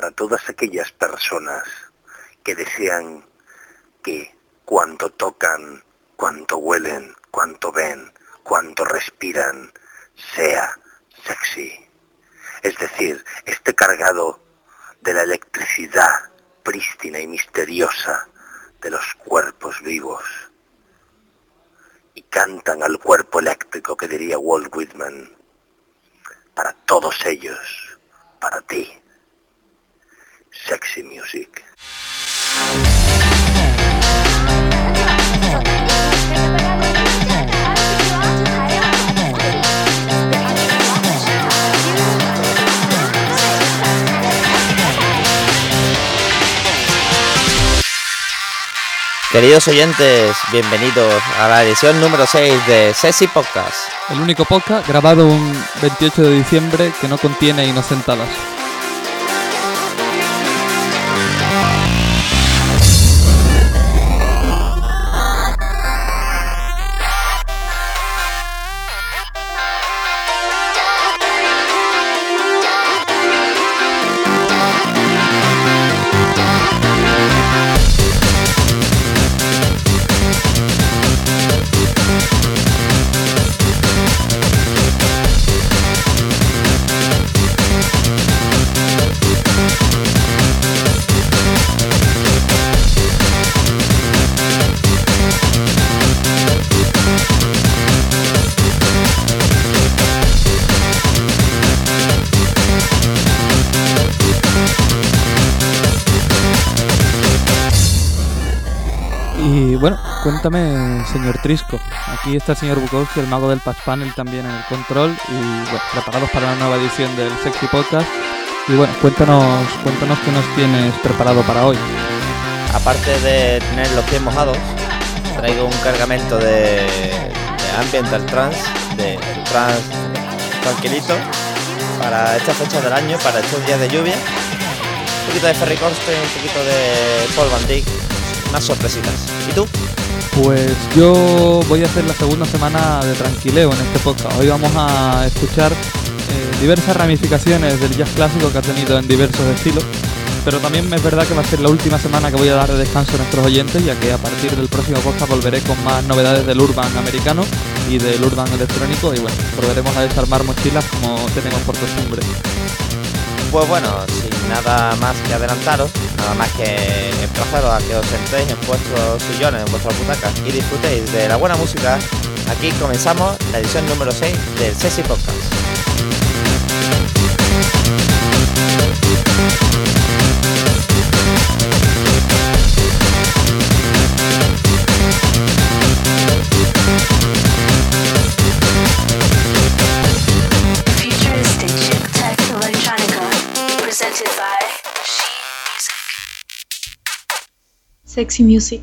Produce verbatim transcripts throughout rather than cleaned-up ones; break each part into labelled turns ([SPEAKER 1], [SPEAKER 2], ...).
[SPEAKER 1] para todas aquellas personas que desean que cuanto tocan, cuanto huelen, cuanto ven, cuanto respiran, sea sexy. Es decir, esté cargado de la electricidad prístina y misteriosa de los cuerpos vivos. Y cantan al cuerpo eléctrico, que diría Walt Whitman. Para todos ellos, para ti, sexy music.
[SPEAKER 2] Queridos oyentes, bienvenidos a la edición número seis de Sexy Podcast.
[SPEAKER 3] El único podcast grabado un veintiocho de diciembre que no contiene inocentadas. Y bueno, cuéntame, señor Trisco. Aquí está el señor Bukowski, el mago del patch panel, también en el control. Y bueno, preparados para una nueva edición del Sexy Podcast. Y bueno, cuéntanos, cuéntanos qué nos tienes preparado para hoy.
[SPEAKER 2] Aparte de tener los pies mojados, traigo un cargamento de, de ambiental trance, de trance tranquilito, para estas fechas del año, para estos días de lluvia. Un poquito de Ferry Corsten, un poquito de Paul Van Dyk, unas sorpresitas. ¿Y tú?
[SPEAKER 3] Pues yo voy a hacer la segunda semana de tranquileo en este podcast. Hoy vamos a escuchar eh, diversas ramificaciones del jazz clásico que ha tenido en diversos estilos, pero también es verdad que va a ser la última semana que voy a dar de descanso a nuestros oyentes, ya que a partir del próximo podcast volveré con más novedades del urban americano y del urban electrónico, y bueno, volveremos a desarmar mochilas como tenemos por costumbre.
[SPEAKER 2] Pues bueno, sin nada más que adelantaros, nada más que emplazaros a que os sentéis en vuestros sillones, en vuestras butacas y disfrutéis de la buena música. Aquí comenzamos la edición número seis del Sexy Podcast.
[SPEAKER 4] Sexy Music.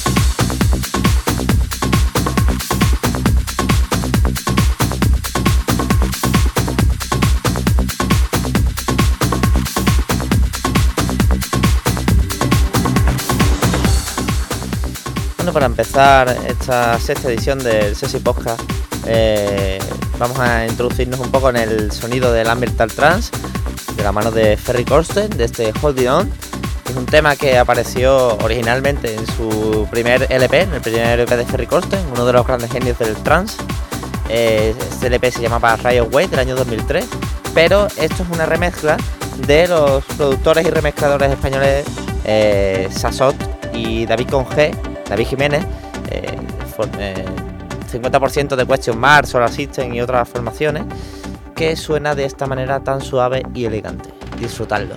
[SPEAKER 2] Bueno, para empezar esta sexta edición del Sexy Podcast, eh, vamos a introducirnos un poco en el sonido del ambiental trance de la mano de Ferry Corsten, de este Holding On. Es un tema que apareció originalmente en su primer L P, en el primer L P de Ferry Corsten, uno de los grandes genios del trance. Eh, este L P se llamaba Riot Way, del año dos mil tres, pero esto es una remezcla de los productores y remezcladores españoles eh, Sasot y David Conge, David Jiménez, eh, for, eh, cincuenta por ciento de Question Mark, Solar System y otras formaciones, que suena de esta manera tan suave y elegante. Disfrutadlo.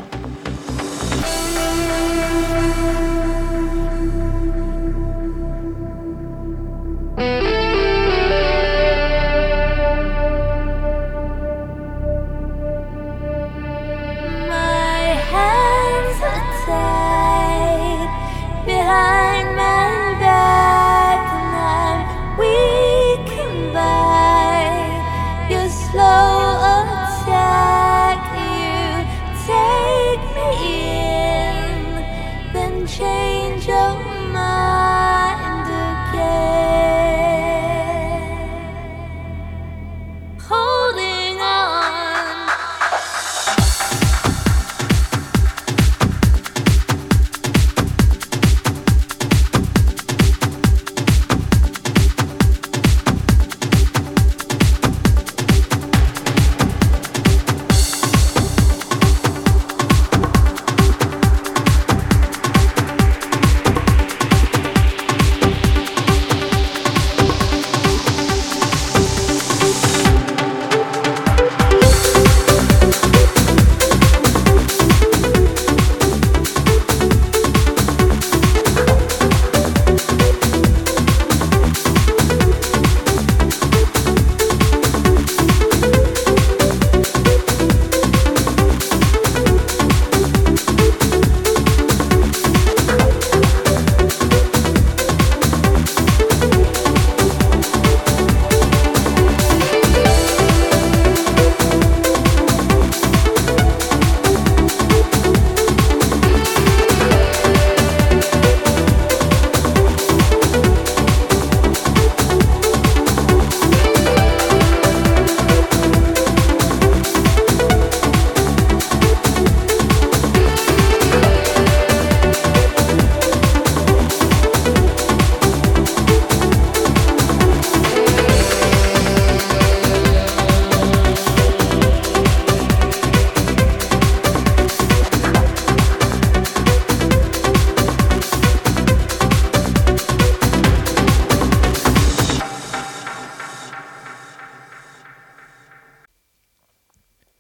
[SPEAKER 5] Slow attack, you take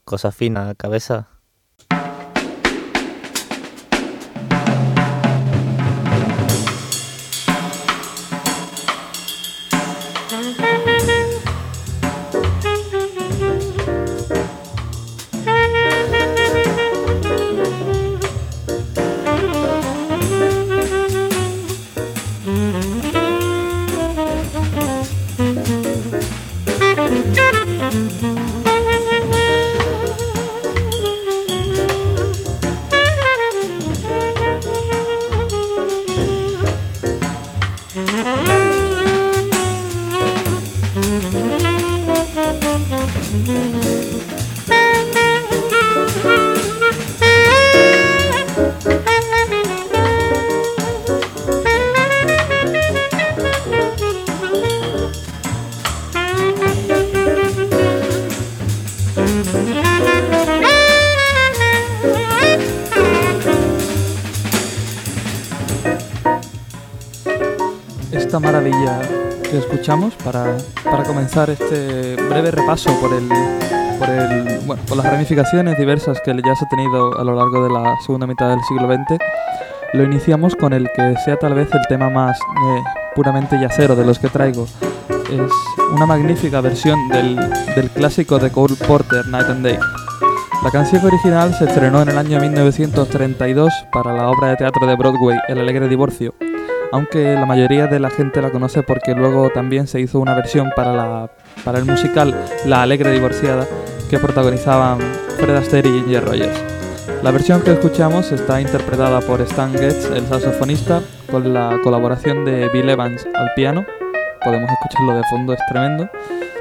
[SPEAKER 2] Cosa fina, cabeza.
[SPEAKER 3] Esta maravilla que escuchamos para, para comenzar este breve repaso por el, por el bueno, por las ramificaciones diversas que el jazz ha tenido a lo largo de la segunda mitad del siglo veinte, lo iniciamos con el que sea tal vez el tema más eh, puramente jazzero de los que traigo. Es una magnífica versión del, del clásico de Cole Porter, Night and Day. La canción original se estrenó en el año mil novecientos treinta y dos para la obra de teatro de Broadway, El alegre divorcio, aunque la mayoría de la gente la conoce porque luego también se hizo una versión para, la, para el musical La alegre divorciada, que protagonizaban Fred Astaire y Ginger Rogers. La versión que escuchamos está interpretada por Stan Getz, el saxofonista, con la colaboración de Bill Evans al piano. Podemos escucharlo de fondo, es tremendo.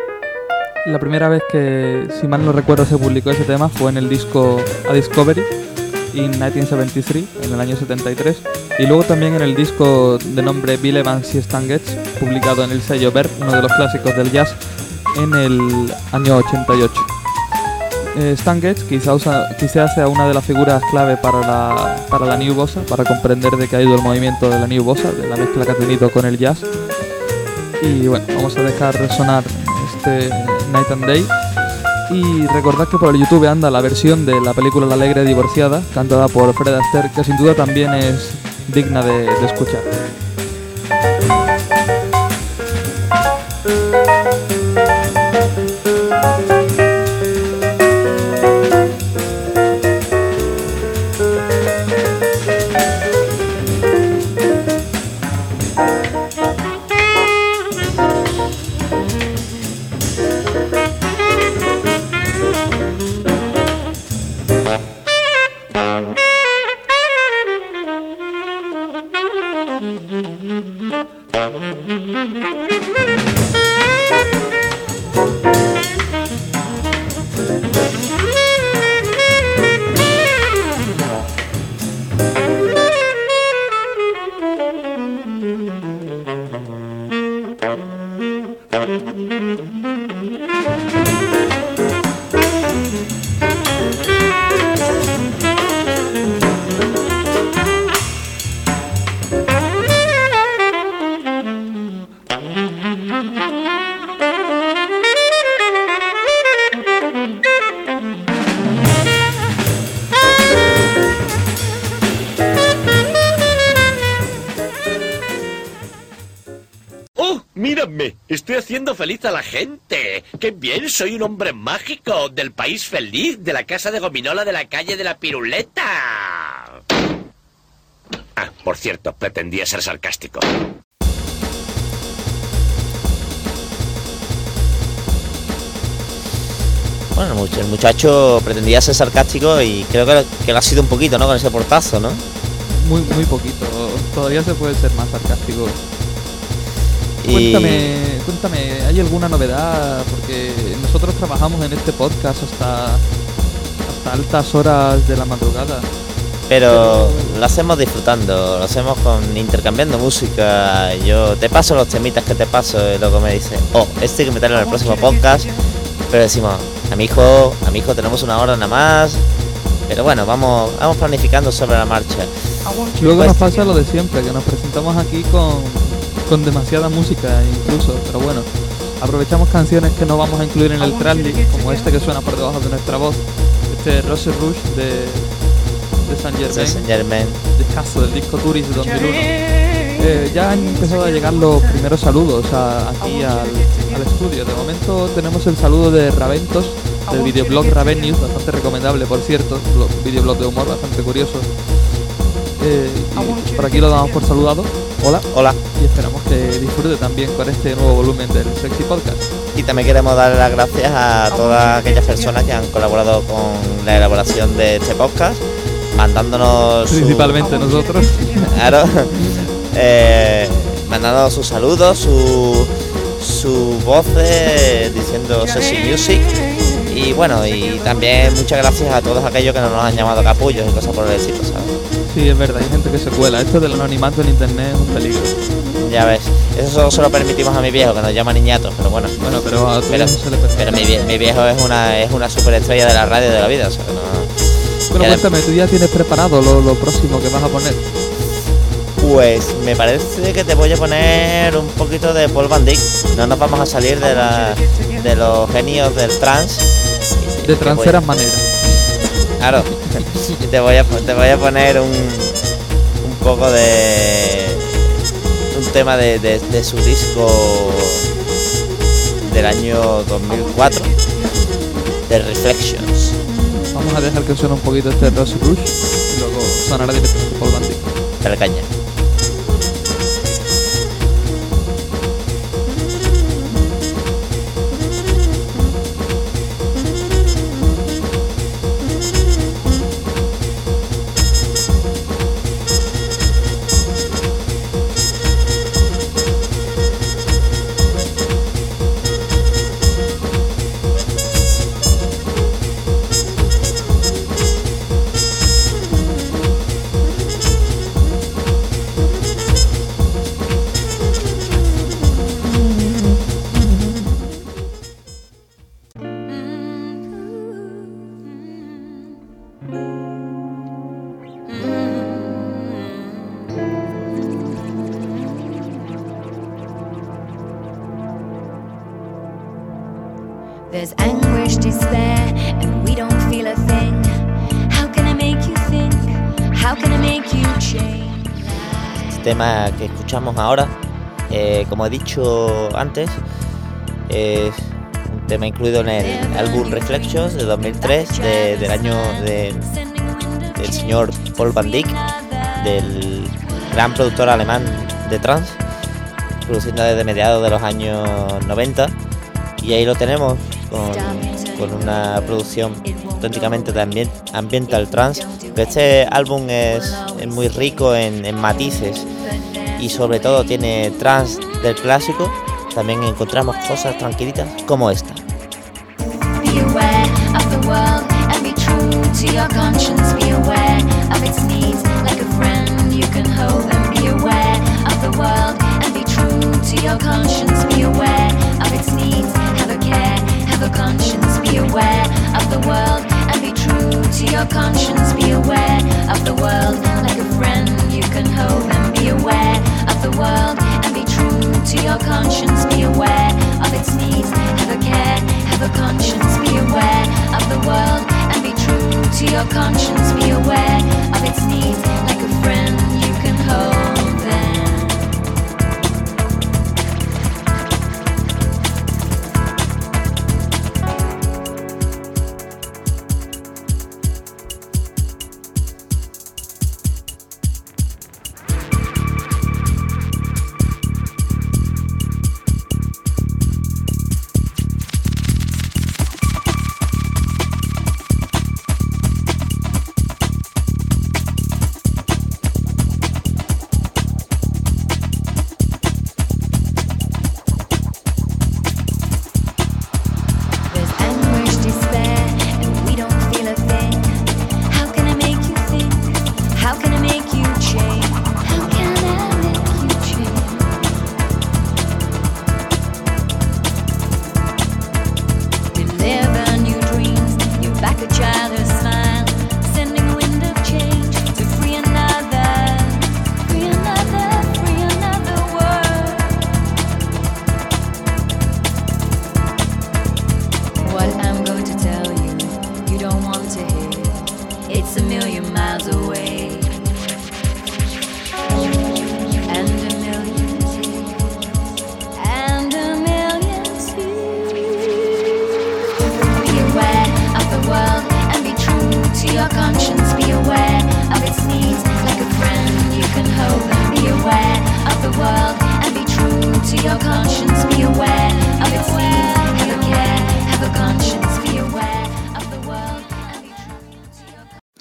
[SPEAKER 3] La primera vez que, si mal no recuerdo, se publicó ese tema fue en el disco A Discovery in mil novecientos setenta y tres, en el año setenta y tres, y luego también en el disco de nombre Bill Evans y Stan Getz, publicado en el sello Verve, uno de los clásicos del jazz, en el año ochenta y ocho. Eh, Stan Getz quizá, usa, quizá sea una de las figuras clave para la, para la New Bossa, para comprender de qué ha ido el movimiento de la New Bossa, de la mezcla que ha tenido con el jazz. Y bueno, vamos a dejar sonar este Night and Day. Y recordad que por el YouTube anda la versión de la película La alegre divorciada, cantada por Fred Astaire, que sin duda también es digna de, de escuchar.
[SPEAKER 4] Estoy haciendo feliz a la gente. ¡Qué bien! Soy un hombre mágico del país feliz, de la casa de gominola de la calle de la Piruleta. Ah, por cierto, pretendía ser sarcástico.
[SPEAKER 2] Bueno, el muchacho pretendía ser sarcástico y creo que, que lo ha sido un poquito, ¿no? Con ese portazo, ¿no?
[SPEAKER 3] Muy, muy poquito. Todavía se puede ser más sarcástico.
[SPEAKER 2] Y...
[SPEAKER 3] Cuéntame, cuéntame, ¿hay alguna novedad? Porque nosotros trabajamos en este podcast hasta, hasta altas horas de la madrugada.
[SPEAKER 2] Pero, Pero lo hacemos disfrutando, lo hacemos con intercambiando música. Yo te paso los temitas que te paso y luego me dice, oh, este hay que meterlo en el próximo podcast. Pero decimos, a mi hijo, a mi hijo tenemos una hora nada más. Pero bueno, vamos, vamos planificando sobre la marcha.
[SPEAKER 3] Luego pues, nos pasa lo de siempre, que nos presentamos aquí con... con demasiada música incluso, pero bueno, Aprovechamos canciones que no vamos a incluir en el tracklist, como este que suena por debajo de nuestra voz, este Rose Rouge de, de Saint Germain,
[SPEAKER 2] de Saint Germain,
[SPEAKER 3] discazo del disco Tourist de dos mil uno. Eh, ya han empezado a llegar los primeros saludos a, aquí al, al estudio. De momento tenemos el saludo de Raventos, del videoblog Raven News, bastante recomendable por cierto, un videoblog de humor bastante curioso. Eh, y por aquí lo damos por saludado. Hola.
[SPEAKER 2] Hola.
[SPEAKER 3] Y esperamos que disfrute también con este nuevo volumen del Sexy Podcast.
[SPEAKER 2] Y también queremos dar las gracias a todas aquellas personas que han colaborado con la elaboración de este podcast, mandándonos
[SPEAKER 3] principalmente
[SPEAKER 2] su...
[SPEAKER 3] nosotros.
[SPEAKER 2] Claro. eh, mandándonos sus saludos, su sus voces, diciendo Sexy Music. Y bueno, y también muchas gracias a todos aquellos que no nos han llamado capullos y cosas por el estilo, ¿sabes?
[SPEAKER 3] Sí, es verdad, hay gente que se cuela. Esto del anonimato en internet es un peligro.
[SPEAKER 2] Ya ves, eso solo se lo permitimos a mi viejo, que nos llama niñatos, pero bueno.
[SPEAKER 3] Bueno, pero a tu
[SPEAKER 2] pero,
[SPEAKER 3] viejo se le permite.
[SPEAKER 2] pero mi, vie- mi viejo es una es una superestrella de la radio de la vida, o sea, no...
[SPEAKER 3] Bueno, cuéntame, ¿tú ya tienes preparado lo, lo próximo que vas a poner?
[SPEAKER 2] Pues me parece que te voy a poner un poquito de Paul Van Dyk. No nos vamos a salir de la de los genios del trance.
[SPEAKER 3] De tranceras maneras.
[SPEAKER 2] Claro. Y te voy a te voy a poner un un poco de un tema de, de, de su disco del año dos mil cuatro, de Reflections.
[SPEAKER 3] Vamos a dejar que suene un poquito este Rose Rouge y luego sonará directamente Paul Van Dyk.
[SPEAKER 2] Dale caña.
[SPEAKER 5] There's anguish, despair, and we don't feel a thing. How can I make you think? How can I make you change?
[SPEAKER 2] Este tema que escuchamos ahora, eh, como he dicho antes, es un tema incluido en el álbum Reflections de dos mil tres, de, del año de, del señor Paul Van Dyk, del gran productor alemán de trance, produciendo desde mediados de los años noventa. Y ahí lo tenemos con, con una producción auténticamente de ambient, ambiental trance. Pero este álbum es, es muy rico en, en matices y sobre todo tiene trance del clásico. También encontramos cosas tranquilitas como esta.
[SPEAKER 5] Be aware of the world and be true to your conscience. Be aware of its needs like a friend you can hold and be aware of the world and be true to your conscience. Be aware of its needs. Have a care, have a conscience. Be aware of the world and be true to your conscience. Be aware of the world like a friend you can hold and be aware of the world and be true to your conscience. Be aware of its needs. Have a care, have a conscience. Be aware of the world and be true to your conscience. Be aware of its needs like a friend you can hold them.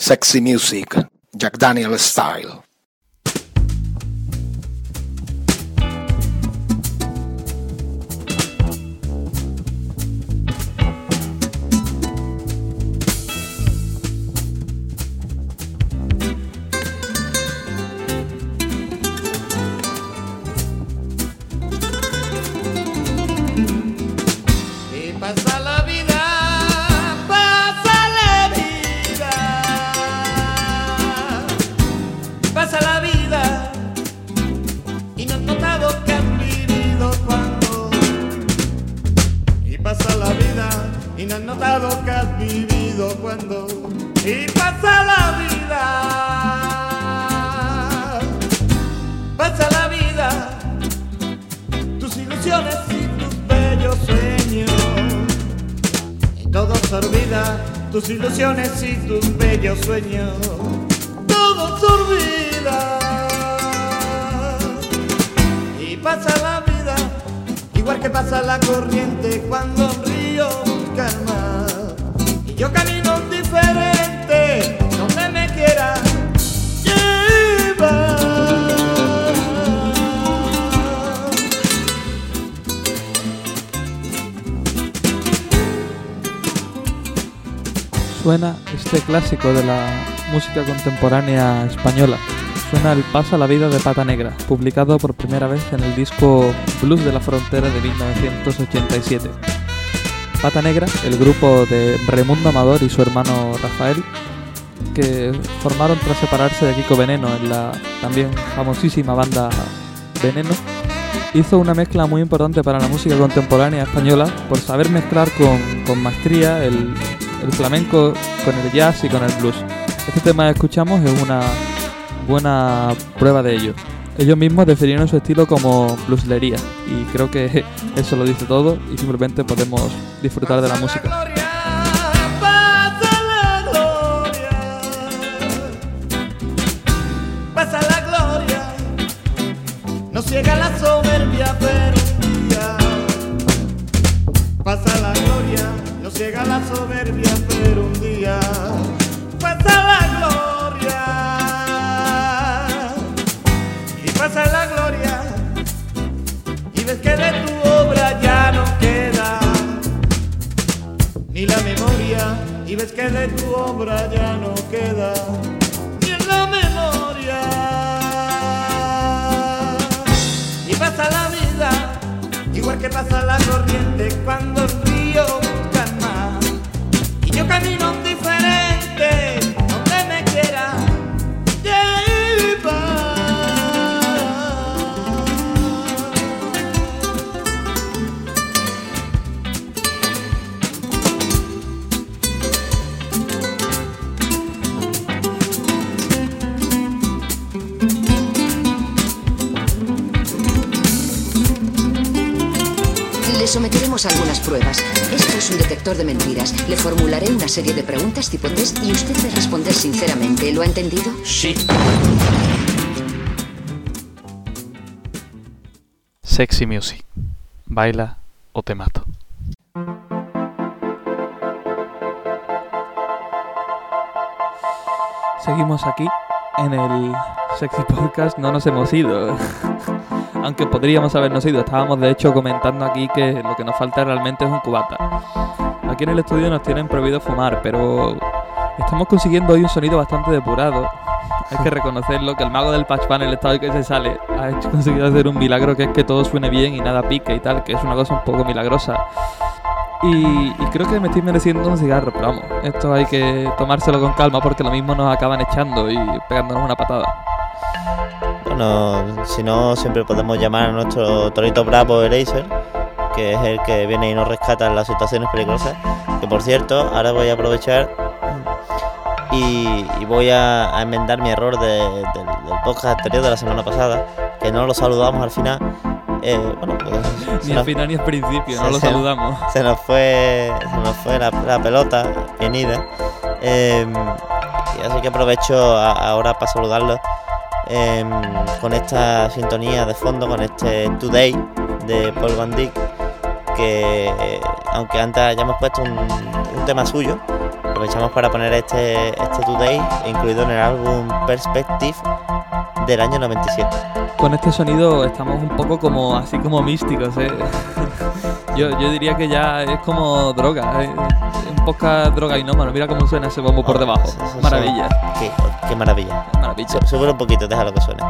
[SPEAKER 6] Sexy Music, Jack Daniel Style.
[SPEAKER 7] Tus ilusiones y tus bellos sueños, todo se olvida. Y pasa la vida, igual que pasa la corriente cuando un río calma. Y yo camino diferente, donde me quiera llevar.
[SPEAKER 3] Suena este clásico de la música contemporánea española. Suena el Pasa la vida de Pata Negra, publicado por primera vez en el disco Blues de la Frontera de mil novecientos ochenta y siete. Pata Negra, el grupo de Raimundo Amador y su hermano Rafael, que formaron tras separarse de Kiko Veneno en la también famosísima banda Veneno, hizo una mezcla muy importante para la música contemporánea española por saber mezclar con, con maestría el el flamenco con el jazz y con el blues. Este tema que escuchamos es una buena prueba de ello. Ellos mismos definieron su estilo como blueslería y creo que eso lo dice todo y simplemente podemos disfrutar de la música.
[SPEAKER 7] Pasa la gloria, no ciega la soberbia, pero un día pasa la gloria. No ciega la soberbia, pero un día pasa la gloria. Y pasa la gloria, y ves que de tu obra ya no queda ni la memoria. Y ves que de tu obra ya no queda ni en la memoria. Y pasa la vida, igual que pasa la corriente cuando el río. Yo camino diferente, donde me quiera llevar.
[SPEAKER 8] Le someteremos a algunas pruebas. Esto es un detector de mentiras. Le formularé una serie de preguntas tipo test y usted debe responder sinceramente. ¿Lo ha entendido?
[SPEAKER 4] Sí.
[SPEAKER 3] Sexy Music. Baila o te mato. Seguimos aquí en el Sexy Podcast. No nos hemos ido. Aunque podríamos habernos ido. Estábamos de hecho comentando aquí que lo que nos falta realmente es un cubata. Aquí en el estudio nos tienen prohibido fumar, pero estamos consiguiendo hoy un sonido bastante depurado. Hay que reconocerlo, que el mago del patch panel está hoy que se sale. Ha hecho, conseguido hacer un milagro, que es que todo suene bien y nada pique y tal, que es una cosa un poco milagrosa. Y, y creo que me estoy mereciendo un cigarro, pero vamos, esto hay que tomárselo con calma porque lo mismo nos acaban echando y pegándonos una patada.
[SPEAKER 2] Bueno, si no, siempre podemos llamar a nuestro torito bravo Eraser, que es el que viene y nos rescata en las situaciones peligrosas. Que por cierto, ahora voy a aprovechar y, y voy a, a enmendar mi error de, de, del podcast anterior de la semana pasada, que no lo saludamos al final. Eh, bueno, pues,
[SPEAKER 3] ni al final ni al principio, no lo
[SPEAKER 2] se,
[SPEAKER 3] saludamos.
[SPEAKER 2] Se nos fue, se nos fue la, la pelota bien ida. Eh, y así que aprovecho a, ahora para saludarlos. Eh, con esta sintonía de fondo, con este Today de Paul Van Dyk, que aunque antes hayamos puesto un, un tema suyo, aprovechamos para poner este, este Today incluido en el álbum Perspective del año noventa y siete.
[SPEAKER 3] Con este sonido estamos un poco como así como místicos, ¿eh? yo, yo diría que ya es como droga, ¿eh? Un podcast drogainómano. Mira cómo suena ese bombo por
[SPEAKER 2] Oh,
[SPEAKER 3] debajo.
[SPEAKER 2] eso- eso-
[SPEAKER 3] Maravilla.
[SPEAKER 2] Qué, qué maravilla.
[SPEAKER 3] Maravilla.
[SPEAKER 2] Su- Sube un poquito, déjalo que suene.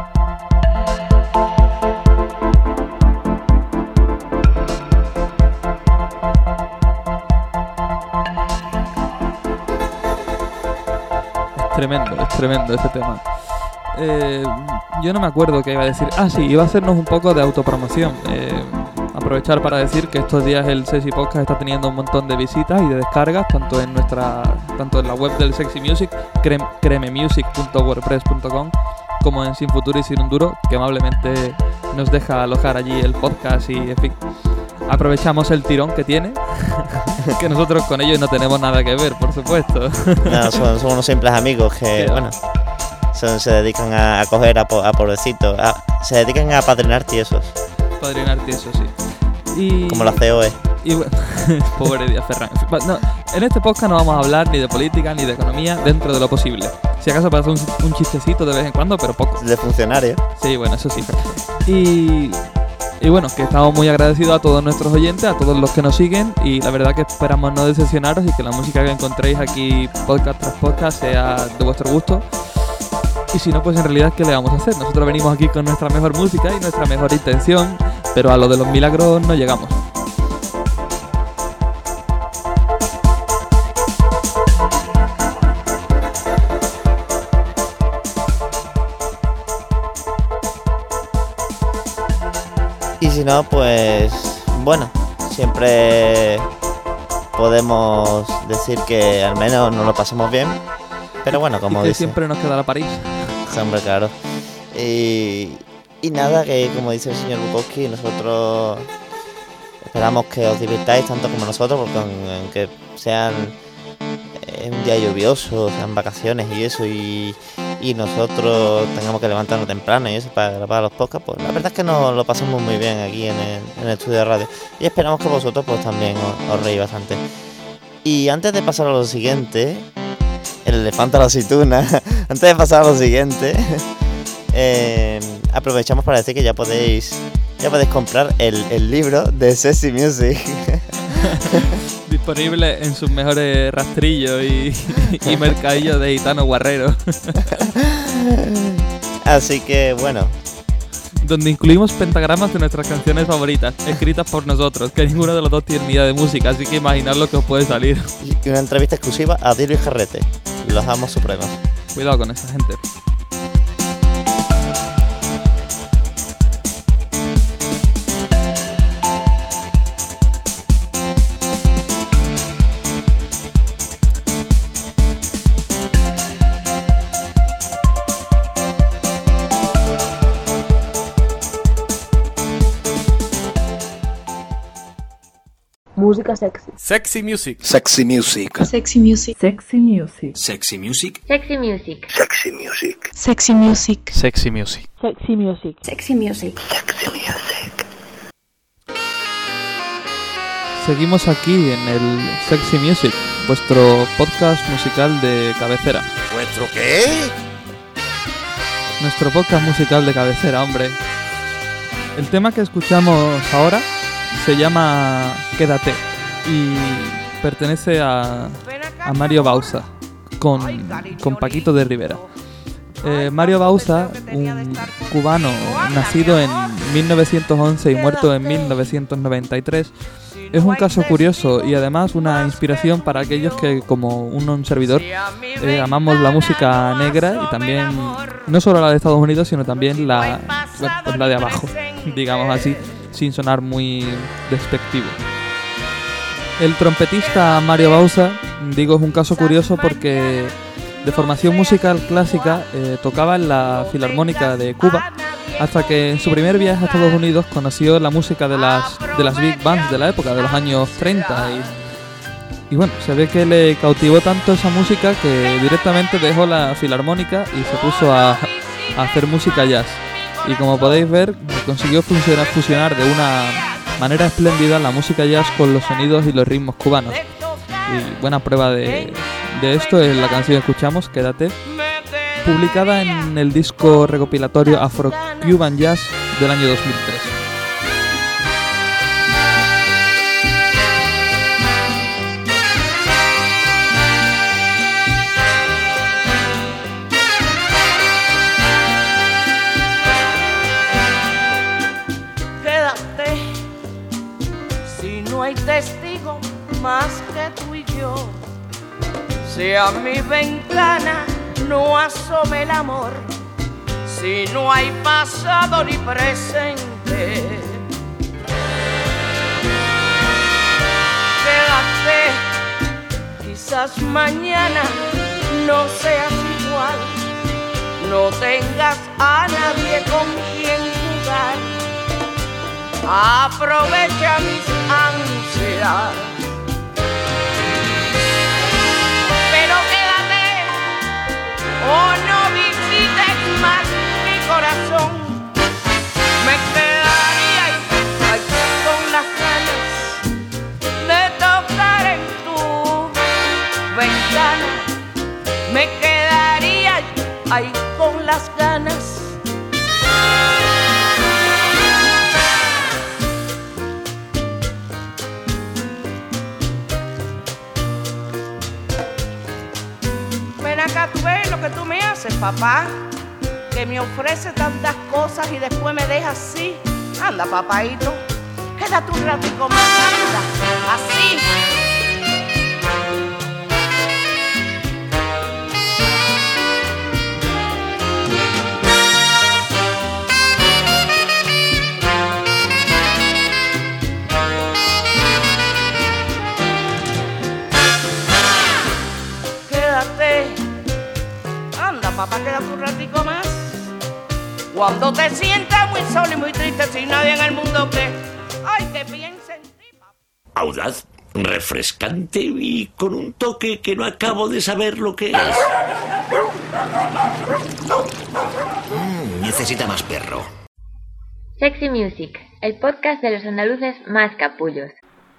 [SPEAKER 3] Es tremendo, es tremendo este tema. Eh, yo no me acuerdo qué iba a decir. Ah, sí, iba a hacernos un poco de autopromoción. Eh, aprovechar para decir que estos días el Sexy Podcast está teniendo un montón de visitas y de descargas, tanto en nuestra, tanto en la web del Sexy Music, crem, crememusic punto wordpress punto com, como en Sin Futuro y Sin un Duro, que amablemente nos deja alojar allí el podcast y, en fin, aprovechamos el tirón que tiene, que nosotros con ellos no tenemos nada que ver, por supuesto.
[SPEAKER 2] No, son, son unos simples amigos que,
[SPEAKER 3] Sí.
[SPEAKER 2] bueno, son, se dedican a, a coger a, po- a pobrecitos, a- se dedican a padrinar tiesos,
[SPEAKER 3] Padrinar eso sí. Y,
[SPEAKER 2] como la C O E.
[SPEAKER 3] y bueno, pobre Díaz Ferran. En fin, va- no, en este podcast no vamos a hablar ni de política ni de economía dentro de lo posible. Si acaso para hacer un, un chistecito de vez en cuando, pero poco.
[SPEAKER 2] De funcionario.
[SPEAKER 3] Sí, bueno, eso sí. Y, y bueno, que estamos muy agradecidos a todos nuestros oyentes, a todos los que nos siguen, y la verdad que esperamos no decepcionaros y que la música que encontréis aquí podcast tras podcast sea de vuestro gusto. Y si no, pues en realidad, ¿qué le vamos a hacer? Nosotros venimos aquí con nuestra mejor música y nuestra mejor intención, pero a lo de los milagros no llegamos.
[SPEAKER 2] Y si no, pues bueno, siempre podemos decir que al menos nos lo pasamos bien. Pero bueno, como
[SPEAKER 3] y que
[SPEAKER 2] dice,
[SPEAKER 3] siempre nos quedará París.
[SPEAKER 2] hombre, claro. Y, y nada, que como dice el señor Bukowski, nosotros esperamos que os divirtáis tanto como nosotros, porque aun- aunque sean eh, un día lluvioso, sean vacaciones y eso, y, y nosotros tengamos que levantarnos temprano y eso para grabar los podcasts, pues la verdad es que nos lo pasamos muy bien aquí en el, en el estudio de radio. Y esperamos que vosotros pues también os, os reís bastante. Y antes de pasar a lo siguiente, el elefante a la aceituna, antes de pasar a lo siguiente, eh, aprovechamos para decir que ya podéis ya podéis comprar el, el libro de Sexy Music.
[SPEAKER 3] Disponible en sus mejores rastrillos y, y mercadillos de gitano guarrero.
[SPEAKER 2] Así que bueno,
[SPEAKER 3] Donde incluimos pentagramas de nuestras canciones favoritas, escritas por nosotros, que ninguno de los dos tiene ni idea de música, así que imaginad lo que os puede salir.
[SPEAKER 2] y una entrevista exclusiva a Dilo y Jarrete, los amos supremos.
[SPEAKER 3] Cuidado con esa gente.
[SPEAKER 9] Música sexy.
[SPEAKER 10] Sexy Music.
[SPEAKER 6] Sexy music.
[SPEAKER 9] Sexy music.
[SPEAKER 11] Sexy music.
[SPEAKER 6] Sexy music.
[SPEAKER 5] Sexy music.
[SPEAKER 1] Sexy music.
[SPEAKER 9] Sexy music.
[SPEAKER 10] Sexy Music.
[SPEAKER 9] Sexy music.
[SPEAKER 5] Sexy music.
[SPEAKER 1] Sexy music.
[SPEAKER 3] Seguimos aquí en el Sexy Music, vuestro podcast musical de cabecera.
[SPEAKER 4] ¿Vuestro qué?
[SPEAKER 3] Nuestro podcast musical de cabecera, hombre. El tema que escuchamos ahora se llama Quédate y pertenece a, a Mario Bauza con, con Paquito de Rivera. Eh, Mario Bauza, un cubano nacido en mil novecientos once y muerto en mil novecientos noventa y tres, es un caso curioso y además una inspiración para aquellos que, como un, un servidor, eh, amamos la música negra y también no solo la de Estados Unidos, sino también la, bueno, pues la de abajo, digamos así, sin sonar muy despectivo. El trompetista Mario Bauza, digo, es un caso curioso porque de formación musical clásica eh, tocaba en la Filarmónica de Cuba, hasta que en su primer viaje a Estados Unidos conoció la música de las, de las big bands de la época, de los años treinta, y, y bueno, se ve que le cautivó tanto esa música que directamente dejó la Filarmónica y se puso a, a hacer música jazz. Y como podéis ver, consiguió fusionar, fusionar de una manera espléndida la música jazz con los sonidos y los ritmos cubanos. Y buena prueba de, de esto es la canción que escuchamos, Quédate, publicada en el disco recopilatorio Afro-Cuban Jazz del año dos mil tres.
[SPEAKER 10] Quédate, si no hay testigo más que tú y yo, si a mi ventana no asome el amor, si no hay pasado ni presente. Quédate, quizás mañana no seas igual, no tengas a nadie con quien jugar. Aprovecha mis ansias, pero quédate o no visites más mi corazón. Me quedaría ahí con las ganas de tocar en tu ventana. Me quedaría ahí con las ganas. Acá tú ves lo que tú me haces, papá, que me ofrece tantas cosas y después me dejas así. Anda, papaito, quédate un ratico más, anda, así. Quédate. Papá, quédate un ratico más. Cuando te sientas muy solo y muy triste sin nadie en el mundo que, ay, que piense en ti, papá.
[SPEAKER 4] Audaz, refrescante y con un toque que no acabo de saber lo que es.
[SPEAKER 11] Mm, necesita más perro.
[SPEAKER 12] Sexy Music, el podcast de los andaluces más capullos.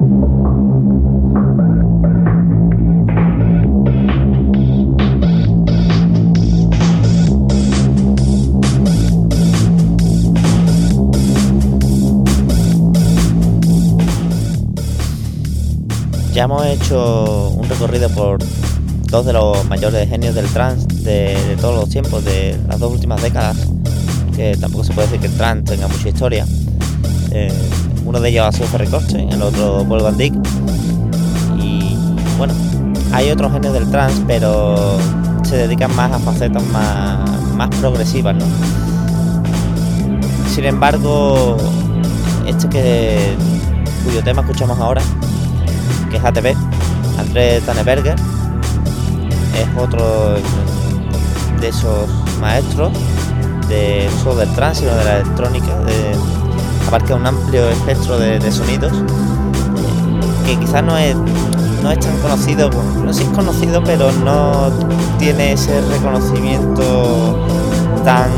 [SPEAKER 2] Ya hemos hecho un recorrido por dos de los mayores genios del trance de, de todos los tiempos, de las dos últimas décadas, que tampoco se puede decir que el trance tenga mucha historia. Eh, uno de ellos ha sido Ferry Corsten, el otro Paul Van Dyk. Y bueno, hay otros genios del trance, pero se dedican más a facetas más, más progresivas, ¿no? Sin embargo, este que cuyo tema escuchamos ahora, que es A T B, André Tanneberger, es otro de esos maestros de, no solo del trance, sino de la electrónica, de, abarca un amplio espectro de, de sonidos, eh, que quizás no es, no es tan conocido, no sé si es conocido, pero no tiene ese reconocimiento tan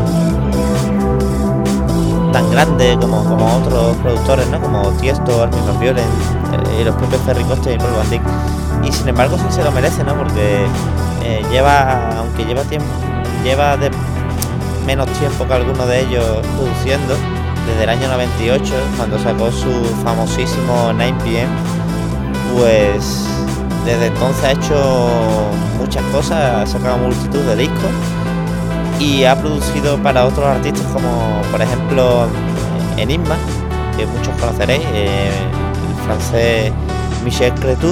[SPEAKER 2] tan grande como, como otros productores, ¿no? Como Tiesto, Armin van Buuren eh, y los propios Ferry Corsten y Paul Van Dyk. Y sin embargo sí se lo merece, ¿no? Porque eh, lleva, aunque lleva tiempo, lleva de menos tiempo que alguno de ellos produciendo, desde el año noventa y ocho, cuando sacó su famosísimo nueve P M, pues desde entonces ha hecho muchas cosas, ha sacado multitud de discos y ha producido para otros artistas como por ejemplo Enigma, que muchos conoceréis, eh, el francés Michel Cretu,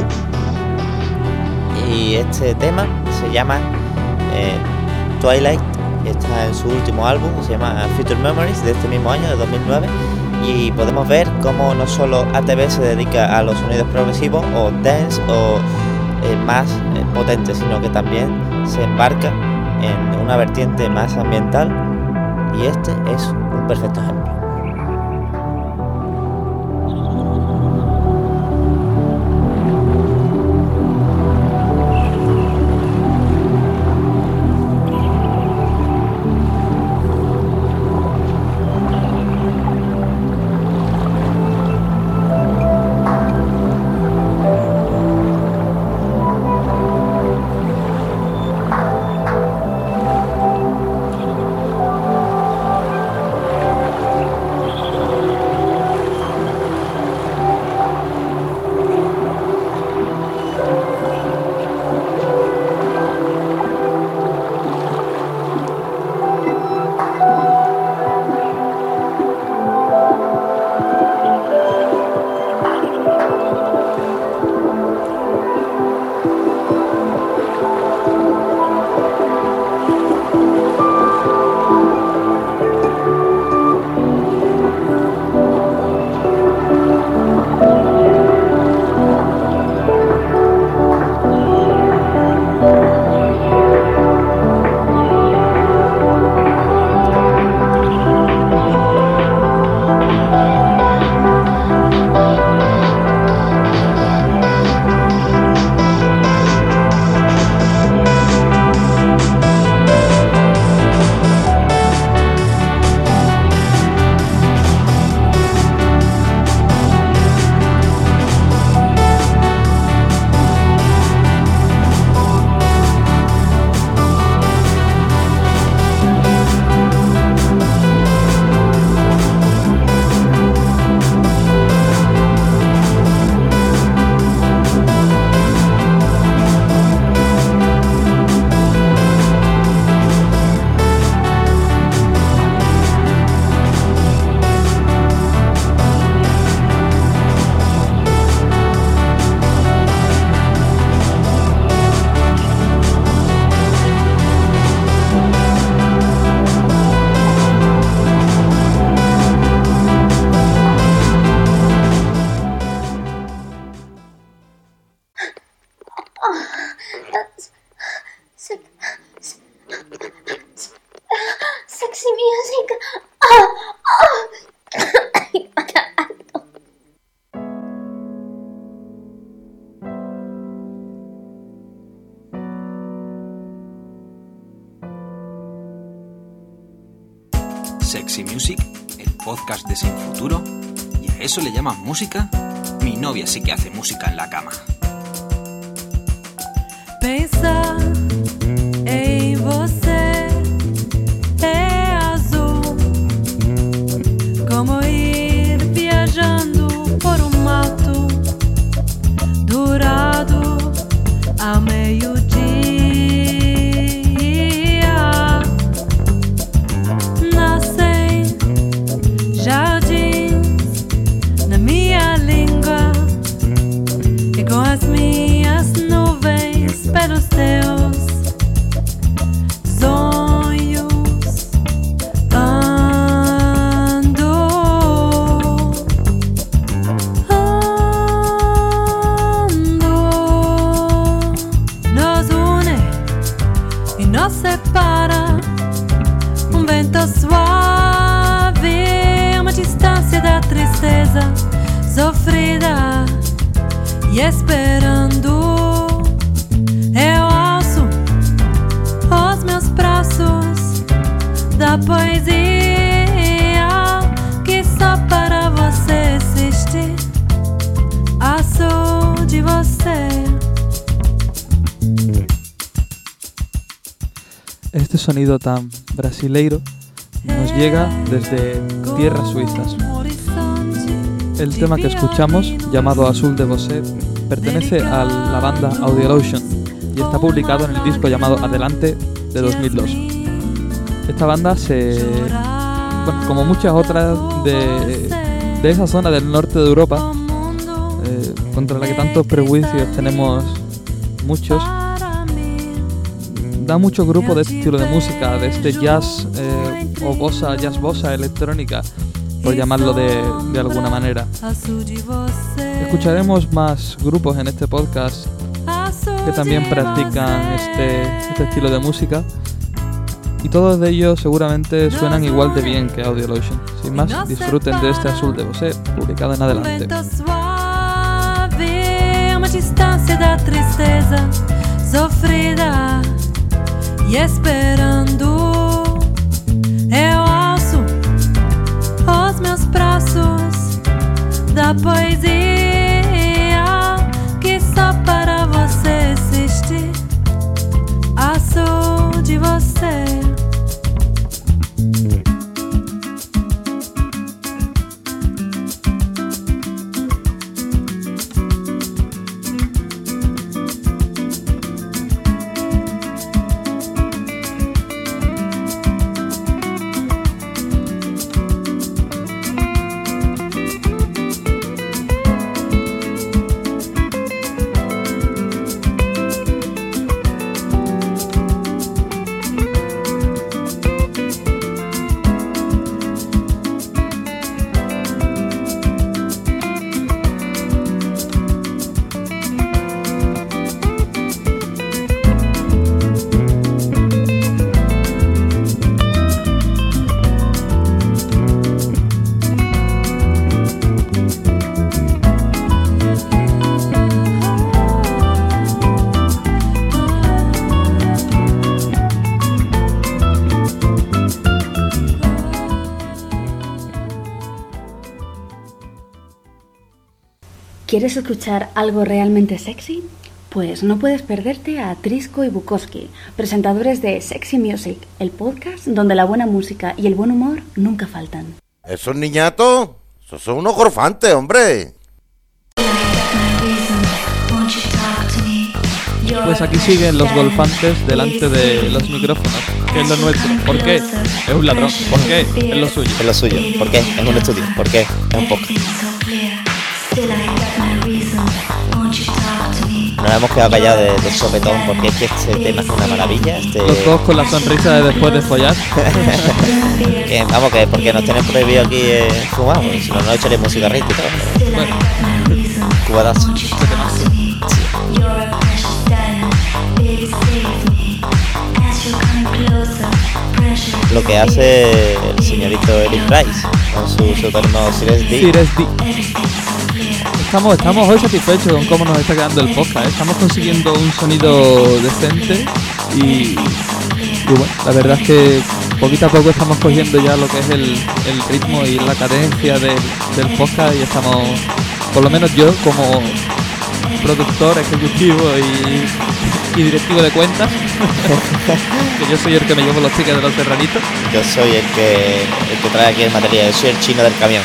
[SPEAKER 2] y este tema se llama eh, Twilight, está en su último álbum, se llama Future Memories, de este mismo año, de dos mil nueve, y podemos ver cómo no solo A T B se dedica a los sonidos progresivos o dance o eh, más eh, potentes, sino que también se embarca en una vertiente más ambiental, y este es un perfecto ejemplo.
[SPEAKER 13] Sexy Music, el podcast de Sin Futuro. ¿Y a eso le llaman música? Mi novia sí que hace música en la cama.
[SPEAKER 14] Pensar em você é azul, como ir viajando por um mato dourado ao meio-dia. Nascem jardins na minha língua e com as minhas nuvens pelos teus sonhos ando, ando. Nos une e nos separa um vento suave, uma distância da tristeza sofrida e esperando. Eu alço os meus braços da poesia que só para você existe. Aço de você.
[SPEAKER 3] Este sonido tan brasileiro nos llega desde tierras suizas. El tema que escuchamos, llamado Azul de Você, pertenece a la banda Audiolotion y está publicado en el disco llamado Adelante de dos mil dos. Esta banda se, bueno, como muchas otras de, de esa zona del norte de Europa, eh, contra la que tantos prejuicios tenemos muchos, da muchos grupos de este estilo de música, de este jazz eh, o bossa, jazz bossa electrónica, por llamarlo de, de alguna manera. Escucharemos más grupos en este podcast que también practican este, este estilo de música y todos de ellos seguramente suenan igual de bien que Audiolotion. Sin más, disfruten de este Azul de Você, publicado en Adelante.
[SPEAKER 14] Uma distância da tristeza sofrida e esperando. Eu alço os meus braços da poesia que só para você existe. Aço de você.
[SPEAKER 15] ¿Quieres escuchar algo realmente sexy? Pues no puedes perderte a Trisco y Bukowski, presentadores de Sexy Music, el podcast donde la buena música y el buen humor nunca faltan.
[SPEAKER 16] Esos niñatos, esos son unos gorfantes, hombre.
[SPEAKER 3] Pues aquí siguen los golfantes delante de los micrófonos, que es lo nuestro. ¿Por qué? Es un ladrón. ¿Por qué? Es lo suyo.
[SPEAKER 2] Es lo suyo. ¿Por qué? Es un estudio. ¿Por qué? Es un podcast. Nos hemos quedado callados de, de sopetón porque es que este tema es una maravilla. Este...
[SPEAKER 3] Los dos con la sonrisa de después de follar.
[SPEAKER 2] que, vamos, que porque nos tienen prohibido aquí eh, fumar, pues, si no, no echaremos cigarrito y todo. Pero...
[SPEAKER 3] Bueno.
[SPEAKER 2] Cubadazo. Lo que hace el señorito Eric Price con su, su tono Sires D.
[SPEAKER 3] Sires D. Estamos, estamos hoy satisfechos con cómo nos está quedando el podcast, ¿eh? Estamos consiguiendo un sonido decente y, y bueno, la verdad es que poquito a poco estamos cogiendo ya lo que es el, el ritmo y la cadencia del, del podcast, y estamos, por lo menos yo como productor, ejecutivo y, y directivo de cuentas, que yo soy el que me llevo los tickets de los serranitos.
[SPEAKER 2] Yo soy el que, el que trae aquí el material, yo soy el chino del camión.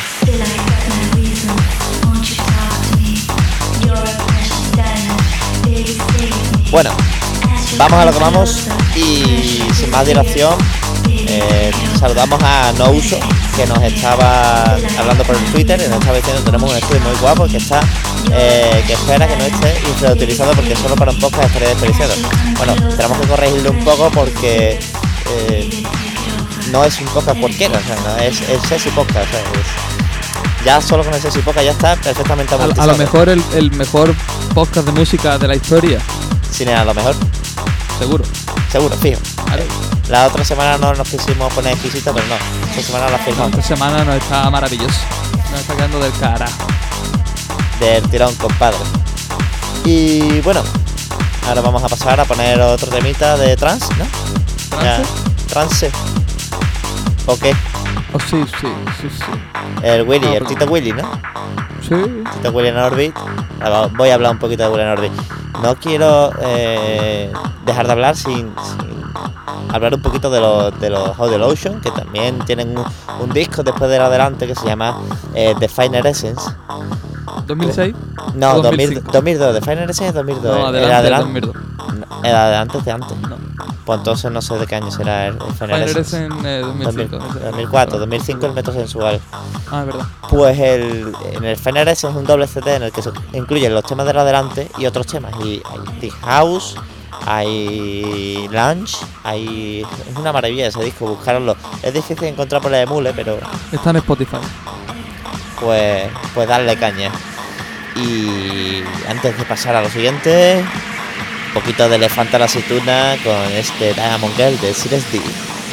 [SPEAKER 2] Bueno, vamos a lo que vamos y sin más dilación eh, saludamos a Nouso, que nos estaba hablando por el Twitter y nos estaba diciendo que tenemos un estudio muy guapo que está eh, que espera que no esté infrautilizado porque solo para un podcast estaría desperdiciado. Bueno, tenemos que corregirlo un poco porque eh, no es un podcast cualquiera, o sea, no es el Sexy Podcast, o sea, es, ya solo con el Sexy Podcast ya está perfectamente amortizado.
[SPEAKER 3] A, a lo mejor el, el mejor podcast de música de la historia.
[SPEAKER 2] Sin a lo mejor.
[SPEAKER 3] Seguro.
[SPEAKER 2] Seguro, fijo.
[SPEAKER 3] Claro.
[SPEAKER 2] La otra semana no nos quisimos poner exquisitos, pero no. Esta semana la fijamos.
[SPEAKER 3] Esta semana nos está maravilloso. Nos está quedando del carajo.
[SPEAKER 2] Del tirón, compadre. Y bueno, ahora vamos a pasar a poner otro temita de trance, ¿no?
[SPEAKER 3] ¿Trance?
[SPEAKER 2] Trance. ¿O qué?
[SPEAKER 3] Oh, sí, sí, sí, sí.
[SPEAKER 2] El Willy,
[SPEAKER 3] no,
[SPEAKER 2] el Tito Willy, ¿no?
[SPEAKER 3] Sí.
[SPEAKER 2] Tito Willy en Orbit. Voy a hablar un poquito de Willy en Orbit. No quiero eh, dejar de hablar sin, sin hablar un poquito de los de los Audiolotion, que también tienen un, un disco después del adelante que se llama eh, The Finer Essence.
[SPEAKER 3] ¿dos mil seis?
[SPEAKER 2] No, dos mil, dos mil dos. The Finer Essence es dos mil dos.
[SPEAKER 3] No, adelante,
[SPEAKER 2] era adelante,
[SPEAKER 3] dos mil dos.
[SPEAKER 2] No, era de antes de antes.
[SPEAKER 3] No.
[SPEAKER 2] Pues entonces no sé de qué año será el, el Finer,
[SPEAKER 3] Finer
[SPEAKER 2] Essence.
[SPEAKER 3] Essence eh, dos mil cinco.
[SPEAKER 2] dos mil cuatro, dos mil cinco el Método Sensual.
[SPEAKER 3] Ah, es verdad.
[SPEAKER 2] Pues el, en el Finer Essence es un doble C D en el que se incluyen los temas del adelante y otros temas. Y hay Deep House, hay Lounge, hay... Es una maravilla ese disco, buscarlo. Es difícil encontrar por la emule, pero...
[SPEAKER 3] Está en Spotify.
[SPEAKER 2] Pues, pues darle caña. Y antes de pasar a lo siguiente, un poquito de Elefante a la aceituna con este Diamond Girl de Series D.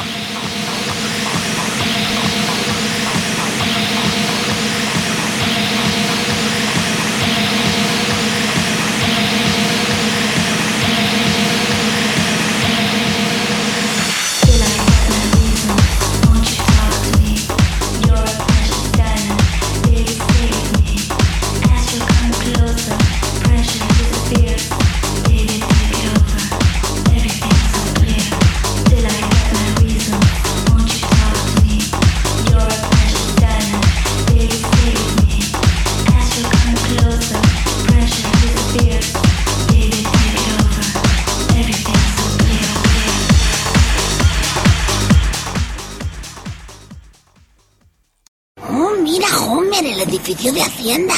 [SPEAKER 17] Edificio de Hacienda.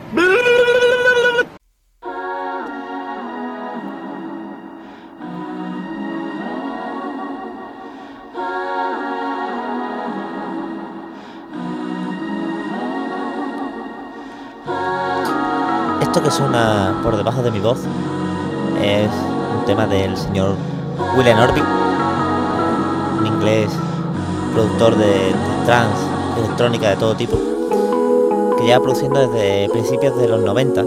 [SPEAKER 2] Esto que suena por debajo de mi voz es un tema del señor William Orbit, un inglés productor de, de trance, electrónica de todo tipo, que lleva produciendo desde principios de los noventa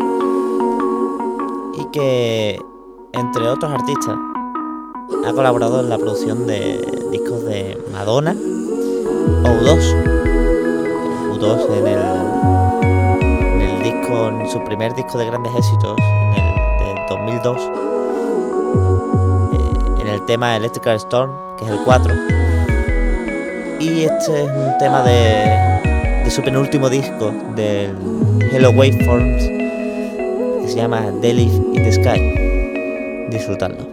[SPEAKER 2] y que, entre otros artistas, ha colaborado en la producción de discos de Madonna o U dos. U dos en el, en el disco, en su primer disco de grandes éxitos, en el de dos mil dos, eh, en el tema Electrical Storm, que es el cuatro. Y este es un tema de de su penúltimo disco del Hello Waveforms, que se llama The Leaf in the Sky. Disfrutadlo.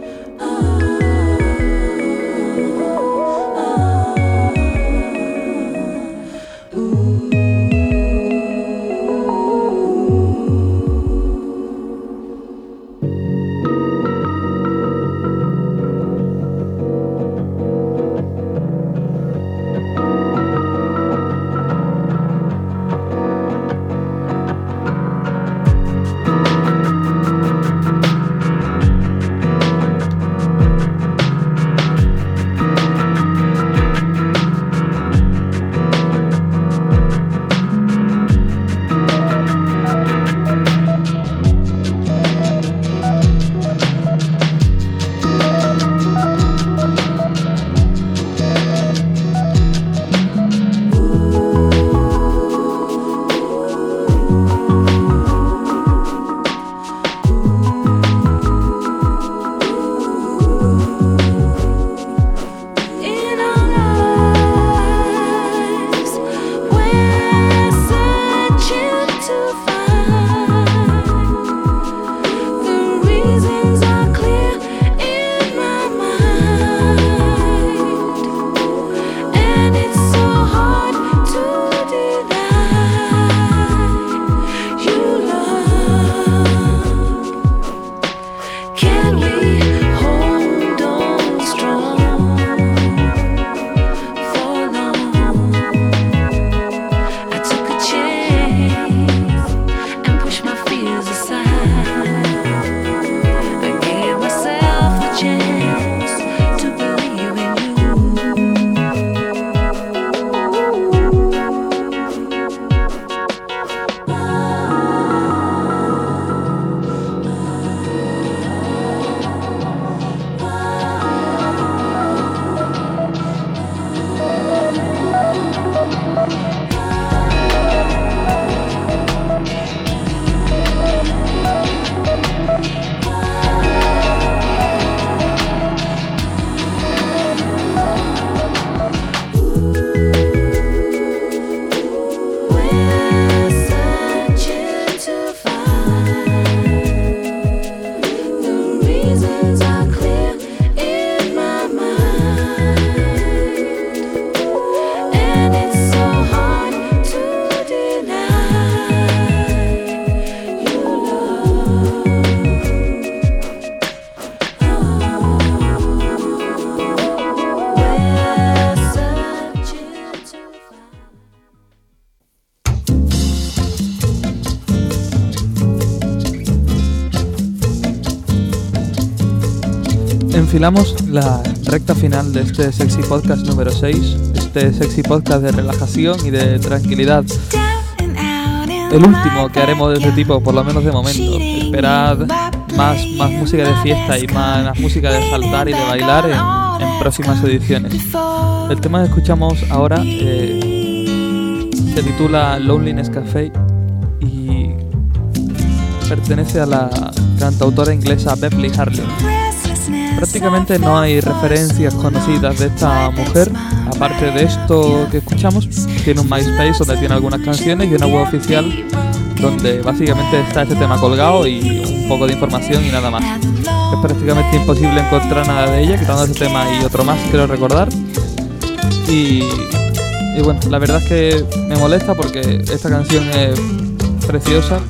[SPEAKER 3] Enfilamos la recta final de este Sexy Podcast número seis, este Sexy Podcast de relajación y de tranquilidad. El último que haremos de este tipo, por lo menos de momento. Esperad más, más música de fiesta y más, más música de saltar y de bailar en, en próximas ediciones. El tema que escuchamos ahora eh, se titula Loneliness Café y pertenece a la cantautora inglesa Beverly Harley. Prácticamente no hay referencias conocidas de esta mujer, aparte de esto que escuchamos. Tiene un MySpace donde tiene algunas canciones y una web oficial donde básicamente está este tema colgado y un poco de información y nada más. Es prácticamente imposible encontrar nada de ella, quitando este tema y otro más, quiero recordar. Y, y bueno, la verdad es que me molesta porque esta canción es preciosa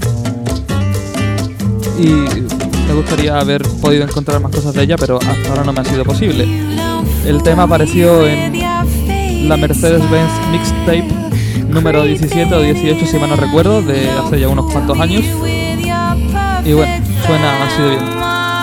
[SPEAKER 3] y me gustaría haber podido encontrar más cosas de ella, pero hasta ahora no me ha sido posible. El tema apareció en la Mercedes-Benz Mixtape número diecisiete o dieciocho, si mal no recuerdo, de hace ya unos cuantos años. Y bueno, suena así de bien.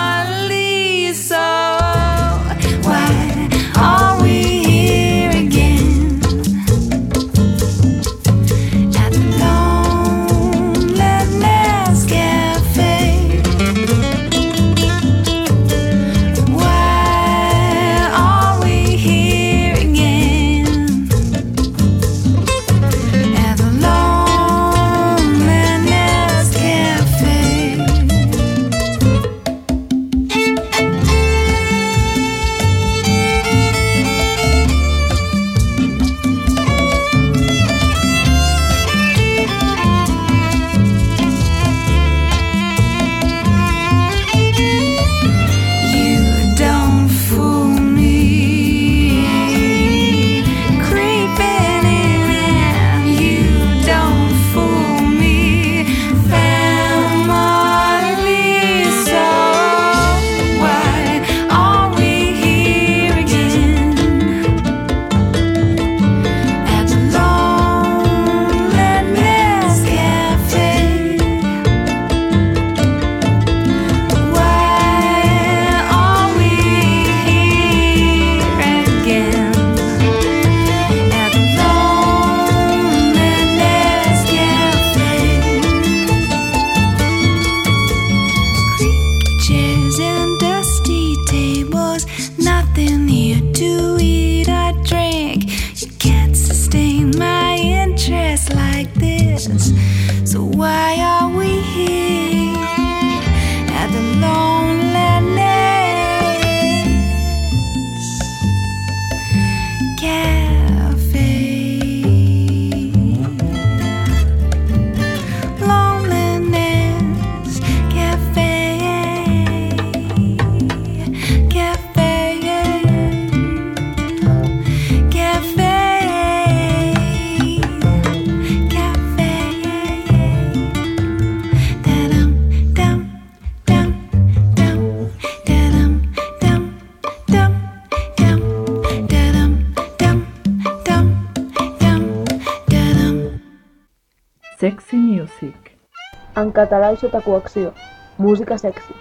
[SPEAKER 9] Sexy Music. En català i sota coacció. Música sexy.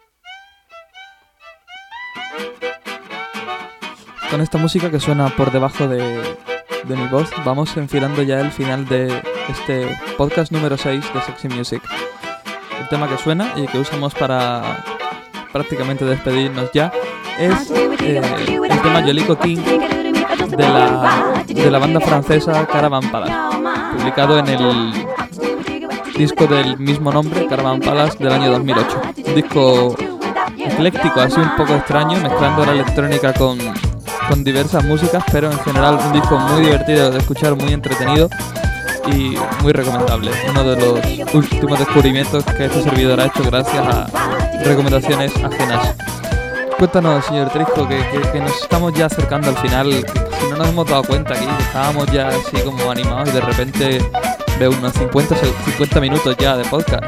[SPEAKER 3] Con esta música que suena por debajo de, de mi voz, vamos enfilando ya el final de este podcast número seis de Sexy Music. El tema que suena y que usamos para prácticamente despedirnos ya es eh, el tema Jolico King de la, de la banda francesa Caravan Palace, publicado en el disco del mismo nombre, Caravan Palace, del año dos mil ocho. Un disco ecléctico, así un poco extraño, mezclando la electrónica con, con diversas músicas, pero en general un disco muy divertido de escuchar, muy entretenido y muy recomendable. Uno de los últimos descubrimientos que este servidor ha hecho gracias a recomendaciones ajenas. Cuéntanos, señor Trisco, que, que, que nos estamos ya acercando al final, que si no nos hemos dado cuenta aquí, que estábamos ya así como animados y de repente veo unos cincuenta, cincuenta minutos ya de podcast.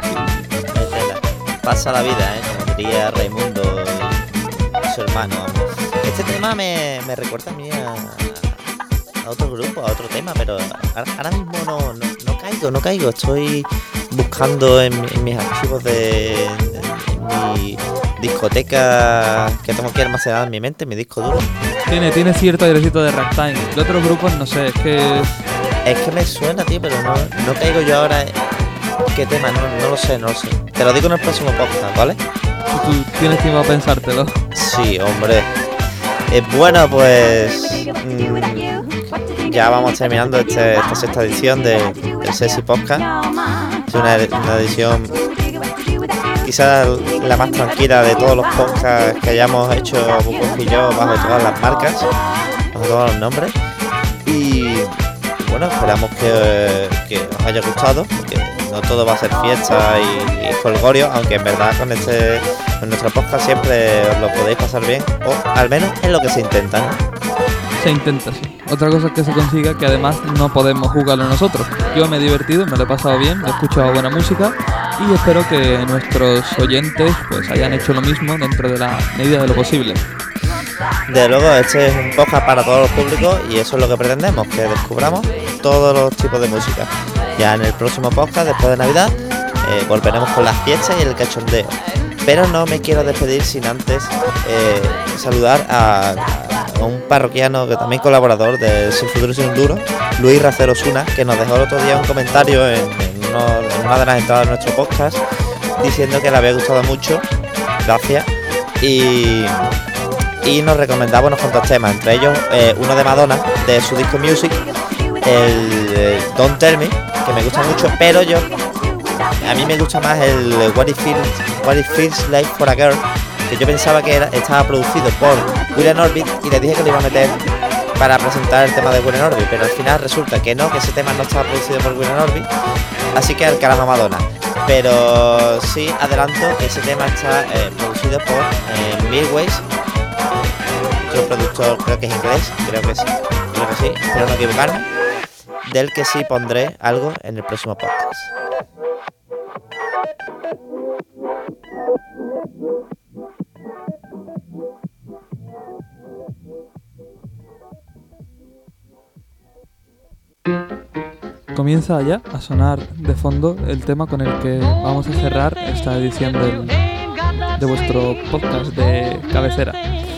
[SPEAKER 3] Y...
[SPEAKER 2] pasa la vida, ¿eh? Como diría Raimundo y su hermano. Este tema me, me recuerda a mí a, a otro grupo, a otro tema, pero ahora mismo no, no, no caigo, no caigo. Estoy buscando en, en mis archivos de, de mi discoteca que tengo que almacenar en mi mente, mi disco duro.
[SPEAKER 3] Tiene, tiene cierto airecito de ragtime. De otros grupos no sé, es que...
[SPEAKER 2] Es que me suena, tío, pero no, no caigo yo ahora qué tema, no, no lo sé, no lo sé. Te lo digo en el próximo podcast, ¿vale?
[SPEAKER 3] Si tú tienes tiempo a pensártelo.
[SPEAKER 2] Sí, hombre. Eh, bueno, pues... Mmm, ya vamos terminando este, esta sexta edición de, del Sexy Podcast. Es una, una edición quizás la más tranquila de todos los podcasts que hayamos hecho Bukowski y yo, bajo todas las marcas, bajo todos los nombres. Y bueno, esperamos que, que os haya gustado, porque no todo va a ser fiesta y, y folgorio, aunque en verdad con este con nuestro podcast siempre os lo podéis pasar bien, o al menos es lo que se intenta, ¿no?
[SPEAKER 3] Se intenta, sí. Otra cosa es que se consiga, que además no podemos jugarlo nosotros. Yo me he divertido, me lo he pasado bien, he escuchado buena música y espero que nuestros oyentes pues hayan hecho lo mismo dentro de la medida de lo posible.
[SPEAKER 2] Desde luego, este es un podcast para todos los públicos y eso es lo que pretendemos, que descubramos todos los tipos de música. Ya en el próximo podcast, después de Navidad, eh, volveremos con las fiestas y el cachondeo. Pero no me quiero despedir sin antes eh, saludar a, a un parroquiano que también colaborador de Sin Futuro Sin Duro, Luis Racero Osuna, que nos dejó el otro día un comentario en, en, uno, en una de las entradas de nuestro podcast diciendo que le había gustado mucho. Gracias. Y... y nos recomendaba unos cuantos temas, entre ellos eh, uno de Madonna, de su disco Music, el eh, Don't Tell Me, que me gusta mucho, pero yo a mí me gusta más el What It Feels, What It Feels Like for a Girl, que yo pensaba que era, estaba producido por William Orbit y le dije que lo iba a meter para presentar el tema de William Orbit, pero al final resulta que no, que ese tema no estaba producido por William Orbit, así que al carajo Madonna. Pero sí adelanto que ese tema está eh, producido por eh, Milways, otro productor, creo que es inglés, creo que sí, creo que sí, espero no equivocarme, del que sí pondré algo en el próximo podcast.
[SPEAKER 3] Comienza ya a sonar de fondo el tema con el que vamos a cerrar esta edición del, de vuestro podcast de cabecera.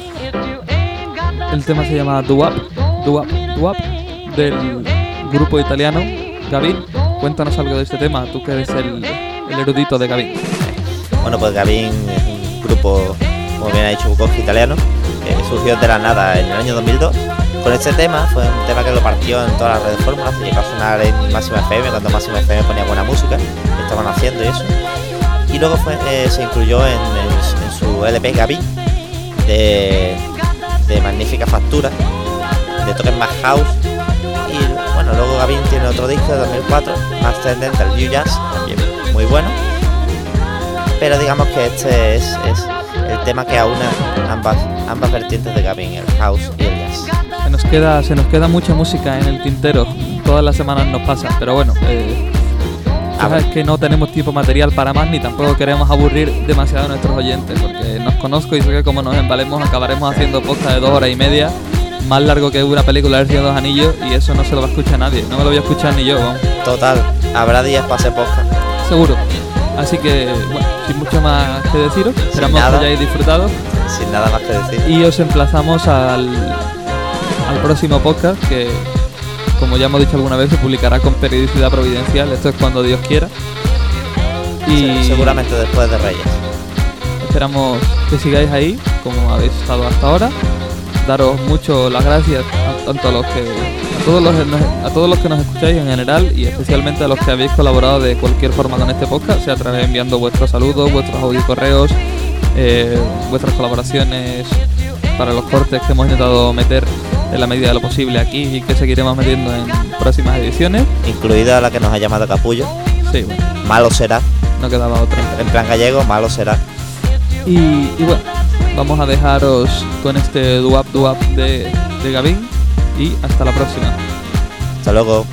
[SPEAKER 3] El tema se llama Doo-Wop, Doo-Wop, Doo-Wop, del grupo italiano Gavin. Cuéntanos algo de este tema, tú que eres el, el erudito de Gavin.
[SPEAKER 2] Bueno, pues Gavin es un grupo, como bien ha dicho Bukowski, italiano, que surgió de la nada en el año dos mil dos. Con este tema, fue un tema que lo partió en todas las redes de fórmulas, llegó a sonar en Máxima F M, cuando Máxima F M ponía buena música, que estaban haciendo y eso. Y luego fue, eh, se incluyó en, en, en su L P Gavin, de, de magnífica factura, de toques más house. Y bueno, luego Gavin tiene otro disco de dos mil cuatro, más tendente al New Jazz, también muy bueno. Pero digamos que este es, es el tema que aúna ambas, ambas vertientes de Gavin, el house y el jazz.
[SPEAKER 3] Se nos queda, se nos queda mucha música en el tintero, todas las semanas nos pasa, pero bueno, eh, sabes que no tenemos tiempo material para más ni tampoco queremos aburrir demasiado a nuestros oyentes, porque nos conozco y sé que como nos embalemos acabaremos haciendo podcast de dos horas y media, más largo que una película del Señor de los Anillos, y eso no se lo va a escuchar nadie, no me lo voy a escuchar ni yo, vamos.
[SPEAKER 2] Total, habrá días para hacer podcast.
[SPEAKER 3] Seguro. Así que, bueno, sin mucho más que deciros, esperamos que hayáis disfrutado.
[SPEAKER 2] Sin nada más que decir.
[SPEAKER 3] Y os emplazamos al, al próximo podcast, que, como ya hemos dicho alguna vez, se publicará con periodicidad providencial. Esto es cuando Dios quiera. Y
[SPEAKER 2] sí, seguramente después de Reyes.
[SPEAKER 3] Esperamos que sigáis ahí, como habéis estado hasta ahora. daros mucho las gracias a, tanto a los que a todos los a todos los que nos escucháis en general y especialmente a los que habéis colaborado de cualquier forma con este podcast, sea a través de enviando vuestros saludos, vuestros audiocorreos, eh, vuestras colaboraciones para los cortes que hemos intentado meter en la medida de lo posible aquí y que seguiremos metiendo en próximas ediciones,
[SPEAKER 2] incluida la que nos ha llamado Capullo.
[SPEAKER 3] Sí, bueno.
[SPEAKER 2] Malo será.
[SPEAKER 3] No quedaba otra.
[SPEAKER 2] En, en plan gallego, malo será.
[SPEAKER 3] Y, y bueno, vamos a dejaros con este duap duap de, de Gavin y hasta la próxima.
[SPEAKER 2] Hasta luego.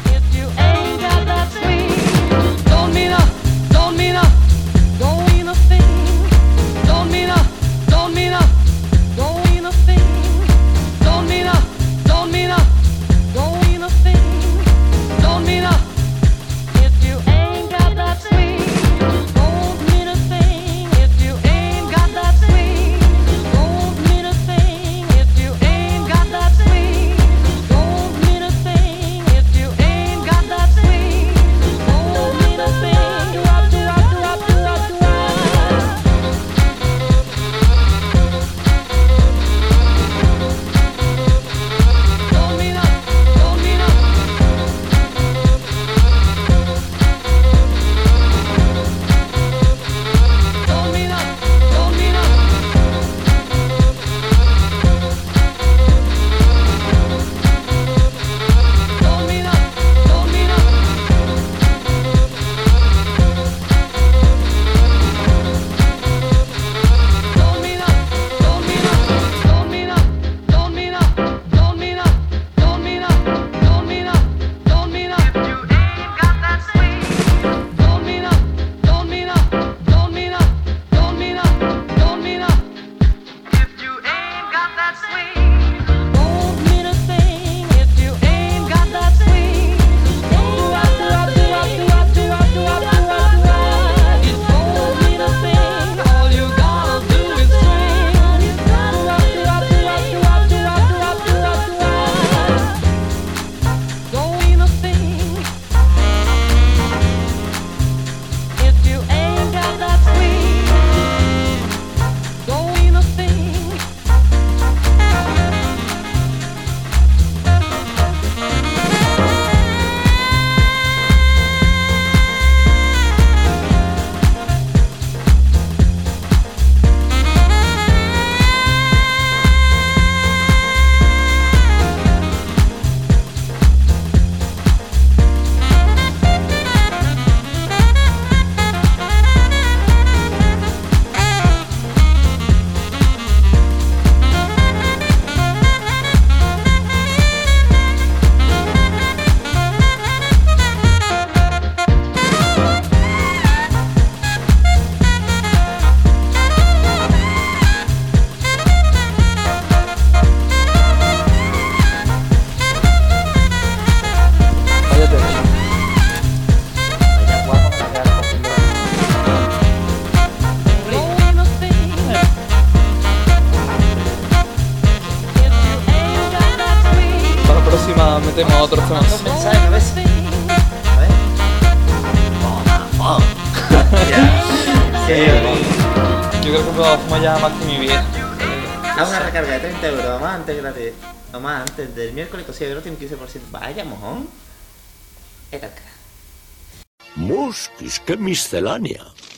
[SPEAKER 3] metemos a otros temas.
[SPEAKER 2] Un mensaje a ver si... A ver. Oh, oh.
[SPEAKER 3] Sí, yo creo que puedo fumar ya más que mi vida.
[SPEAKER 2] Haz una recarga de treinta euros, además antes gratis. Además antes del miércoles cosido euros tiene un quince por ciento. Vaya mojón. ¿Qué tal?
[SPEAKER 4] Muskis, qué miscelánea.